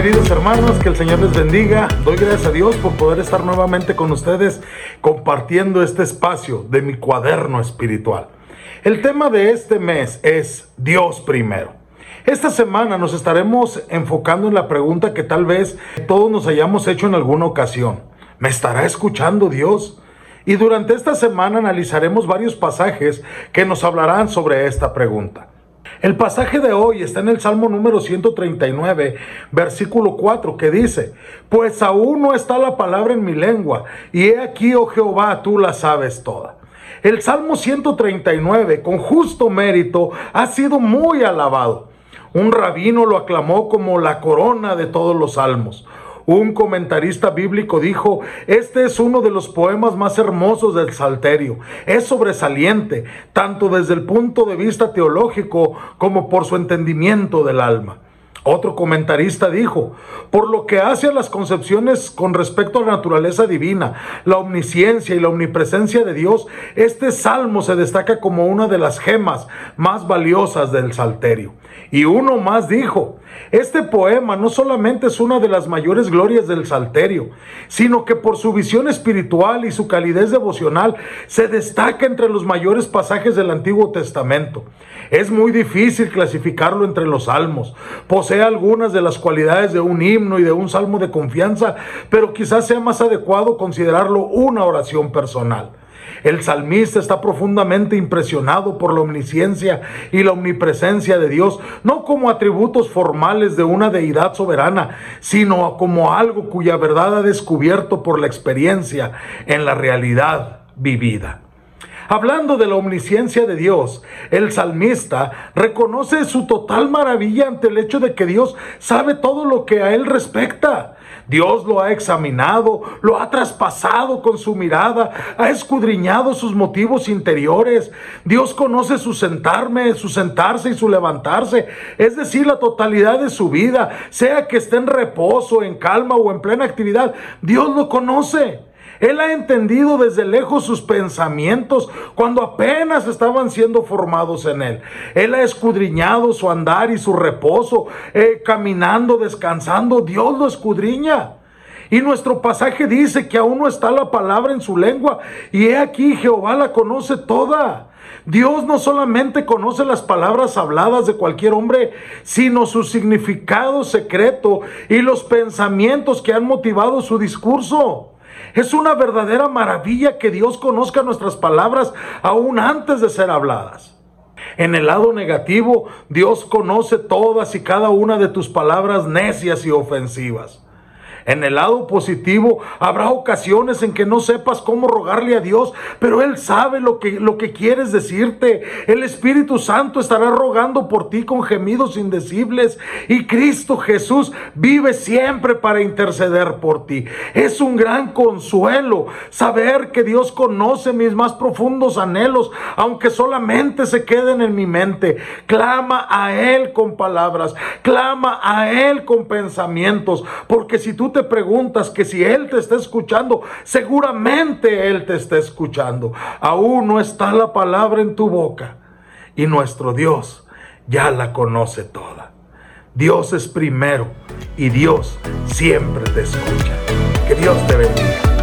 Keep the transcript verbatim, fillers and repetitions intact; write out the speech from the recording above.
queridos hermanos, que el Señor les bendiga. Doy gracias a Dios por poder estar nuevamente con ustedes compartiendo este espacio de mi cuaderno espiritual. El tema de este mes es Dios primero. Esta semana nos estaremos enfocando en la pregunta que tal vez todos nos hayamos hecho en alguna ocasión. ¿Me estará escuchando Dios? Y durante esta semana analizaremos varios pasajes que nos hablarán sobre esta pregunta. El pasaje de hoy está en el Salmo número ciento treinta y nueve, versículo cuatro, que dice: Pues aún no está la palabra en mi lengua, y he aquí, oh Jehová, tú la sabes toda. El Salmo ciento treinta y nueve, con justo mérito, ha sido muy alabado. Un rabino lo aclamó como la corona de todos los salmos. Un comentarista bíblico dijo: este es uno de los poemas más hermosos del Salterio. Es sobresaliente, tanto desde el punto de vista teológico como por su entendimiento del alma. Otro comentarista dijo: por lo que hace a las concepciones con respecto a la naturaleza divina, la omnisciencia y la omnipresencia de Dios, este salmo se destaca como una de las gemas más valiosas del Salterio. Y uno más dijo: este poema no solamente es una de las mayores glorias del Salterio, sino que por su visión espiritual y su calidez devocional se destaca entre los mayores pasajes del Antiguo Testamento. Es muy difícil clasificarlo entre los salmos. Posee algunas de las cualidades de un himno y de un salmo de confianza, pero quizás sea más adecuado considerarlo una oración personal. El salmista está profundamente impresionado por la omnisciencia y la omnipresencia de Dios, no como atributos formales de una deidad soberana, sino como algo cuya verdad ha descubierto por la experiencia en la realidad vivida. Hablando de la omnisciencia de Dios, el salmista reconoce su total maravilla ante el hecho de que Dios sabe todo lo que a él respecta. Dios lo ha examinado, lo ha traspasado con su mirada, ha escudriñado sus motivos interiores. Dios conoce su sentarme, su sentarse y su levantarse, es decir, la totalidad de su vida, sea que esté en reposo, en calma o en plena actividad. Dios lo conoce. Él ha entendido desde lejos sus pensamientos cuando apenas estaban siendo formados en él. Él ha escudriñado su andar y su reposo, eh, caminando, descansando. Dios lo escudriña. Y nuestro pasaje dice que aún no está la palabra en su lengua, y he aquí Jehová la conoce toda. Dios no solamente conoce las palabras habladas de cualquier hombre, sino su significado secreto y los pensamientos que han motivado su discurso. Es una verdadera maravilla que Dios conozca nuestras palabras aún antes de ser habladas. En el lado negativo, Dios conoce todas y cada una de tus palabras necias y ofensivas. En el lado positivo, habrá ocasiones en que no sepas cómo rogarle a Dios, pero Él sabe lo que, lo que quieres decirte. El Espíritu Santo estará rogando por ti con gemidos indecibles, y Cristo Jesús vive siempre para interceder por ti. Es un gran consuelo saber que Dios conoce mis más profundos anhelos, aunque solamente se queden en mi mente. Clama a Él con palabras, clama a Él con pensamientos, porque si tú te preguntas que si Él te está escuchando, seguramente Él te está escuchando. Aún no está la palabra en tu boca, y nuestro Dios ya la conoce toda. Dios es primero, y Dios siempre te escucha. Que Dios te bendiga.